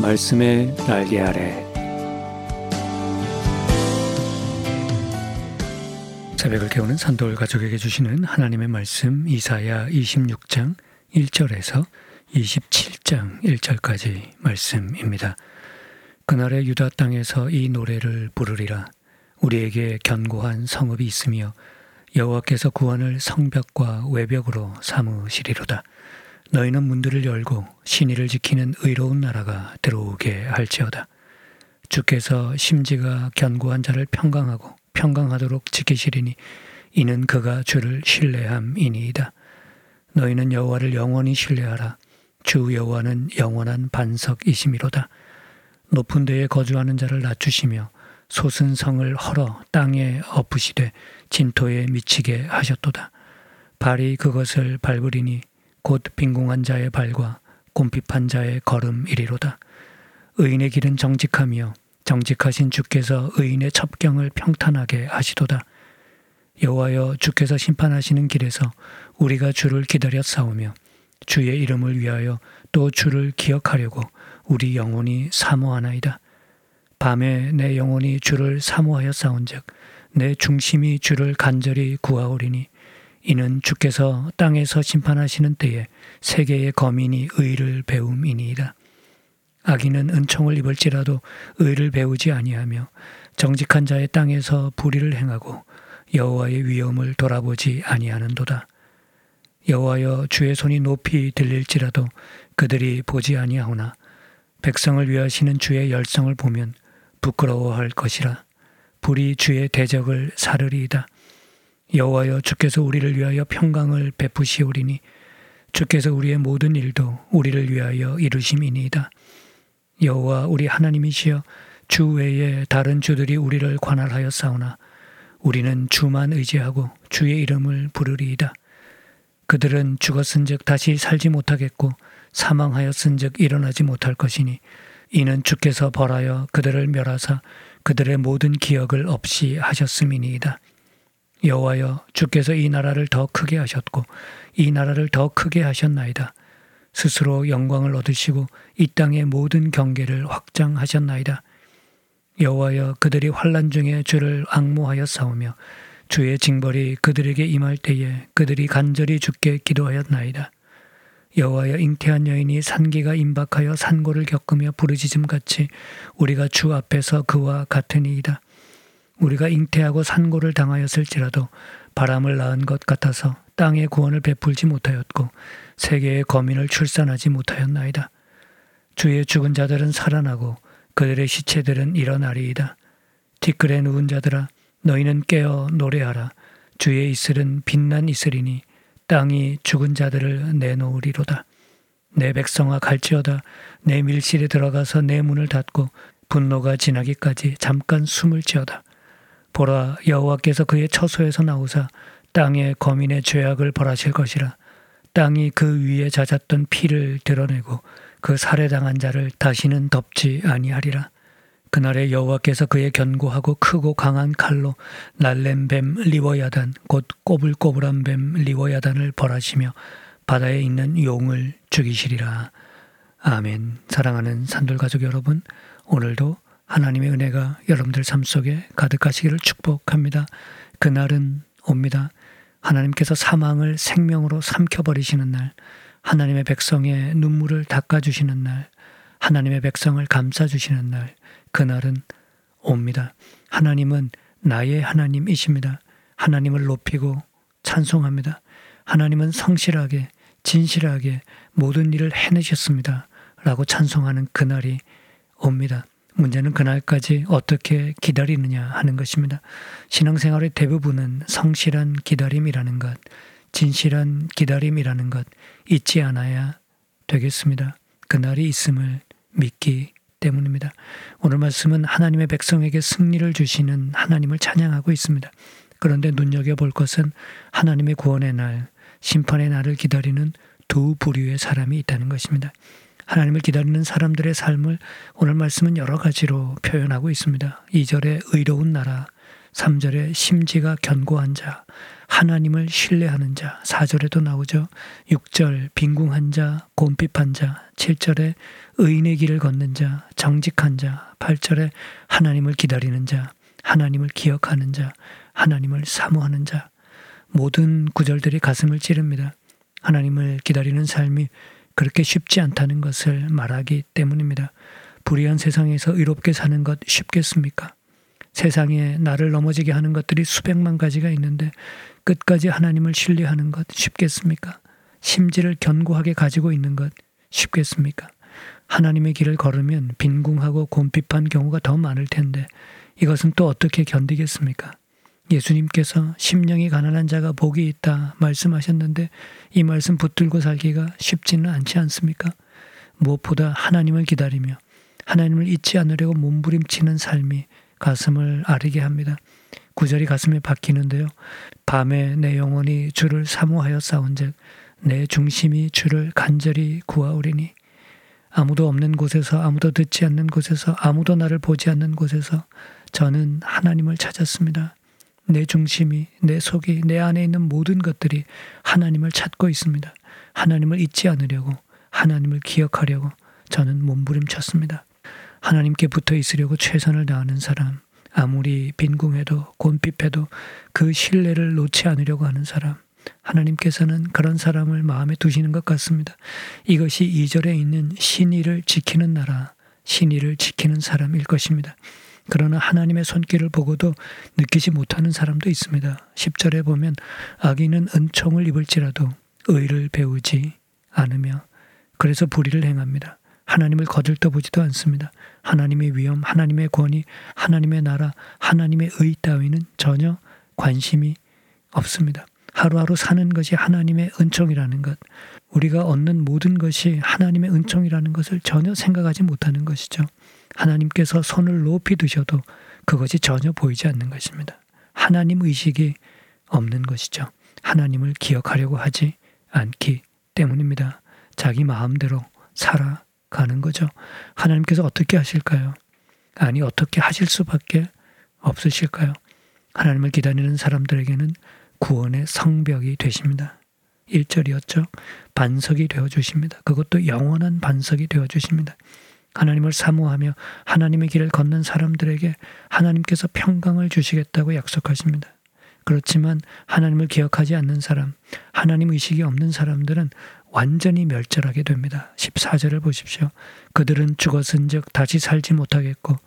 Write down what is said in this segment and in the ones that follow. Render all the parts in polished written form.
말씀의 날개 아래. 새벽을 깨우는 산돌 가족에게 주시는 하나님의 말씀, 이사야 26장 1절에서 27장 1절까지 말씀입니다. 그날의 유다 땅에서 이 노래를 부르리라. 우리에게 견고한 성읍이 있으며 여호와께서 구원을 성벽과 외벽으로 삼으시리로다. 너희는 문들을 열고 신의를 지키는 의로운 나라가 들어오게 할지어다. 주께서 심지가 견고한 자를 평강하도록 지키시리니 이는 그가 주를 신뢰함이니이다. 너희는 여호와를 영원히 신뢰하라. 주 여호와는 영원한 반석이심이로다. 높은 데에 거주하는 자를 낮추시며 솟은 성을 헐어 땅에 엎으시되 진토에 미치게 하셨도다. 발이 그것을 밟으리니 곧 빈궁한 자의 발과 곰핍한 자의 걸음이리로다. 의인의 길은 정직하며 정직하신 주께서 의인의 첩경을 평탄하게 하시도다. 여호와여, 주께서 심판하시는 길에서 우리가 주를 기다려 싸우며 주의 이름을 위하여 또 주를 기억하려고 우리 영혼이 사모하나이다. 밤에 내 영혼이 주를 사모하여 싸운즉 내 중심이 주를 간절히 구하오리니 이는 주께서 땅에서 심판하시는 때에 세계의 거민이 의를 배움이니이다. 악인은 은총을 입을지라도 의를 배우지 아니하며 정직한 자의 땅에서 불의를 행하고 여호와의 위엄을 돌아보지 아니하는도다. 여호와여, 주의 손이 높이 들릴지라도 그들이 보지 아니하오나 백성을 위하시는 주의 열성을 보면 부끄러워할 것이라. 불이 주의 대적을 사르리이다. 여호와여, 주께서 우리를 위하여 평강을 베푸시오리니 주께서 우리의 모든 일도 우리를 위하여 이루심이니이다. 여호와 우리 하나님이시여, 주 외에 다른 주들이 우리를 관할하여 싸우나 우리는 주만 의지하고 주의 이름을 부르리이다. 그들은 죽었은즉 다시 살지 못하겠고 사망하였은즉 일어나지 못할 것이니 이는 주께서 벌하여 그들을 멸하사 그들의 모든 기억을 없이 하셨음이니이다. 여호와여, 주께서 이 나라를 더 크게 하셨고 이 나라를 더 크게 하셨나이다. 스스로 영광을 얻으시고 이 땅의 모든 경계를 확장하셨나이다. 여호와여, 그들이 환난 중에 주를 앙모하여 싸우며 주의 징벌이 그들에게 임할 때에 그들이 간절히 주께 기도하였나이다. 여호와여, 잉태한 여인이 산기가 임박하여 산고를 겪으며 부르짖음같이 우리가 주 앞에서 그와 같으니이다. 우리가 잉태하고 산고를 당하였을지라도 바람을 낳은 것 같아서 땅의 구원을 베풀지 못하였고 세계의 거민을 출산하지 못하였나이다. 주의 죽은 자들은 살아나고 그들의 시체들은 일어나리이다. 티끌에 누운 자들아, 너희는 깨어 노래하라. 주의 이슬은 빛난 이슬이니 땅이 죽은 자들을 내놓으리로다. 내 백성아, 갈지어다. 내 밀실에 들어가서 내 문을 닫고 분노가 지나기까지 잠깐 숨을 지어다. 보라, 여호와께서 그의 처소에서 나오사 땅의 거민의 죄악을 벌하실 것이라. 땅이 그 위에 잦았던 피를 드러내고 그 살해당한 자를 다시는 덮지 아니하리라. 그날에 여호와께서 그의 견고하고 크고 강한 칼로 날랜 뱀 리워야단 곧 꼬불꼬불한 뱀 리워야단을 벌하시며 바다에 있는 용을 죽이시리라. 아멘. 사랑하는 산돌 가족 여러분, 오늘도 하나님의 은혜가 여러분들 삶 속에 가득하시기를 축복합니다. 그날은 옵니다. 하나님께서 사망을 생명으로 삼켜버리시는 날, 하나님의 백성의 눈물을 닦아주시는 날, 하나님의 백성을 감싸주시는 날, 그날은 옵니다. 하나님은 나의 하나님이십니다. 하나님을 높이고 찬송합니다. 하나님은 성실하게 진실하게 모든 일을 해내셨습니다. 라고 찬송하는 그날이 옵니다. 문제는 그날까지 어떻게 기다리느냐 하는 것입니다. 신앙생활의 대부분은 성실한 기다림이라는 것, 진실한 기다림이라는 것 잊지 않아야 되겠습니다. 그날이 있음을 믿기 때문입니다. 오늘 말씀은 하나님의 백성에게 승리를 주시는 하나님을 찬양하고 있습니다. 그런데 눈여겨볼 것은 하나님의 구원의 날, 심판의 날을 기다리는 두 부류의 사람이 있다는 것입니다. 하나님을 기다리는 사람들의 삶을 오늘 말씀은 여러 가지로 표현하고 있습니다. 2절에 의로운 나라, 3절에 심지가 견고한 자, 하나님을 신뢰하는 자, 4절에도 나오죠. 6절 빈궁한 자, 곰핍한 자, 7절에 의인의 길을 걷는 자, 정직한 자, 8절에 하나님을 기다리는 자, 하나님을 기억하는 자, 하나님을 사모하는 자. 모든 구절들이 가슴을 찌릅니다. 하나님을 기다리는 삶이 그렇게 쉽지 않다는 것을 말하기 때문입니다. 불의한 세상에서 의롭게 사는 것 쉽겠습니까? 세상에 나를 넘어지게 하는 것들이 수백만 가지가 있는데 끝까지 하나님을 신뢰하는 것 쉽겠습니까? 심지를 견고하게 가지고 있는 것 쉽겠습니까? 하나님의 길을 걸으면 빈궁하고 곰핍한 경우가 더 많을 텐데 이것은 또 어떻게 견디겠습니까? 예수님께서 심령이 가난한 자가 복이 있다 말씀하셨는데 이 말씀 붙들고 살기가 쉽지는 않지 않습니까? 무엇보다 하나님을 기다리며 하나님을 잊지 않으려고 몸부림치는 삶이 가슴을 아리게 합니다. 9절이 가슴에 박히는데요. 밤에 내 영혼이 주를 사모하여 싸운즉 내 중심이 주를 간절히 구하오리니. 아무도 없는 곳에서, 아무도 듣지 않는 곳에서, 아무도 나를 보지 않는 곳에서 저는 하나님을 찾았습니다. 내 중심이, 내 속이, 내 안에 있는 모든 것들이 하나님을 찾고 있습니다. 하나님을 잊지 않으려고, 하나님을 기억하려고 저는 몸부림쳤습니다. 하나님께 붙어 있으려고 최선을 다하는 사람, 아무리 빈궁해도 곤핍해도 그 신뢰를 놓지 않으려고 하는 사람, 하나님께서는 그런 사람을 마음에 두시는 것 같습니다. 이것이 2절에 있는 신의를 지키는 나라, 신의를 지키는 사람일 것입니다. 그러나 하나님의 손길을 보고도 느끼지 못하는 사람도 있습니다. 10절에 보면 악인은 은총을 입을지라도 의를 배우지 않으며 그래서 불의를 행합니다. 하나님을 거들떠보지도 않습니다. 하나님의 위엄, 하나님의 권위, 하나님의 나라, 하나님의 의 따위는 전혀 관심이 없습니다. 하루하루 사는 것이 하나님의 은총이라는 것, 우리가 얻는 모든 것이 하나님의 은총이라는 것을 전혀 생각하지 못하는 것이죠. 하나님께서 손을 높이 드셔도 그것이 전혀 보이지 않는 것입니다. 하나님 의식이 없는 것이죠. 하나님을 기억하려고 하지 않기 때문입니다. 자기 마음대로 살아가는 거죠. 하나님께서 어떻게 하실까요? 아니, 어떻게 하실 수밖에 없으실까요? 하나님을 기다리는 사람들에게는 구원의 성벽이 되십니다. 1절이었죠. 반석이 되어주십니다. 그것도 영원한 반석이 되어주십니다. 하나님을 사모하며 하나님의 길을 걷는 사람들에게 하나님께서 평강을 주시겠다고 약속하십니다. 그렇지만 하나님을 기억하지 않는 사람, 하나님 의식이 없는 사람들은 완전히 멸절하게 됩니다. 14절을 보십시오. 그들은 죽었은즉 다시 살지 못하겠고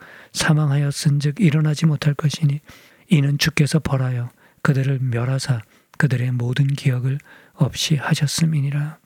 사망하였은즉 일어나지 못할 것이니 이는 주께서 벌하여 그들을 멸하사 그들의 모든 기억을 없이 하셨음이니라.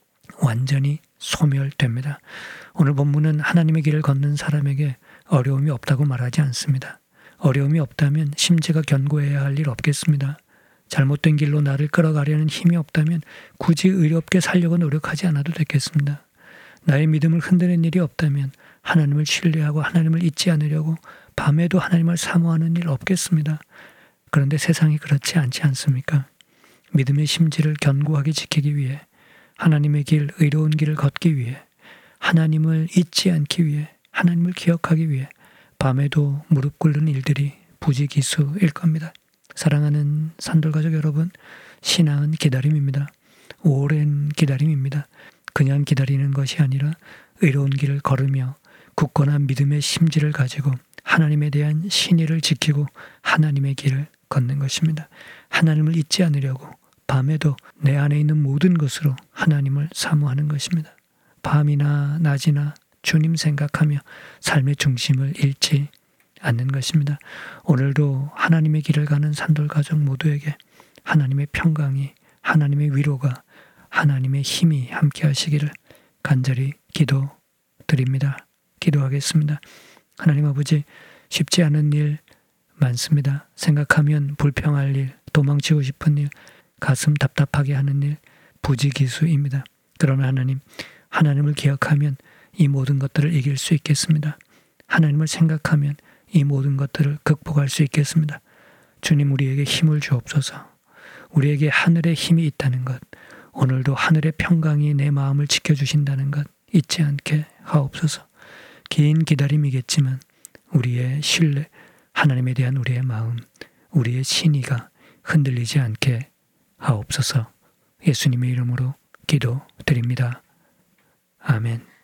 완전히 소멸됩니다. 오늘 본문은 하나님의 길을 걷는 사람에게 어려움이 없다고 말하지 않습니다. 어려움이 없다면 심지가 견고해야 할 일 없겠습니다. 잘못된 길로 나를 끌어가려는 힘이 없다면 굳이 의롭게 살려고 노력하지 않아도 되겠습니다. 나의 믿음을 흔드는 일이 없다면 하나님을 신뢰하고 하나님을 잊지 않으려고 밤에도 하나님을 사모하는 일 없겠습니다. 그런데 세상이 그렇지 않지 않습니까? 믿음의 심지를 견고하게 지키기 위해 하나님의 길, 의로운 길을 걷기 위해 하나님을 잊지 않기 위해 하나님을 기억하기 위해 밤에도 무릎 꿇는 일들이 부지기수일 겁니다. 사랑하는 산돌가족 여러분, 신앙은 기다림입니다. 오랜 기다림입니다. 그냥 기다리는 것이 아니라 의로운 길을 걸으며 굳건한 믿음의 심지를 가지고 하나님에 대한 신의를 지키고 하나님의 길을 걷는 것입니다. 하나님을 잊지 않으려고 밤에도 내 안에 있는 모든 것으로 하나님을 사모하는 것입니다. 밤이나 낮이나 주님 생각하며 삶의 중심을 잃지 않는 것입니다. 오늘도 하나님의 길을 가는 산돌가족 모두에게 하나님의 평강이, 하나님의 위로가, 하나님의 힘이 함께 하시기를 간절히 기도드립니다. 기도하겠습니다. 하나님 아버지, 쉽지 않은 일 많습니다. 생각하면 불평할 일, 도망치고 싶은 일, 가슴 답답하게 하는 일, 부지기수입니다. 그러나 하나님, 하나님을 기억하면 이 모든 것들을 이길 수 있겠습니다. 하나님을 생각하면 이 모든 것들을 극복할 수 있겠습니다. 주님, 우리에게 힘을 주옵소서. 우리에게 하늘의 힘이 있다는 것, 오늘도 하늘의 평강이 내 마음을 지켜주신다는 것 잊지 않게 하옵소서. 긴 기다림이겠지만 우리의 신뢰, 하나님에 대한 우리의 마음, 우리의 신의가 흔들리지 않게 하옵소서. 예수님의 이름으로 기도드립니다. 아멘.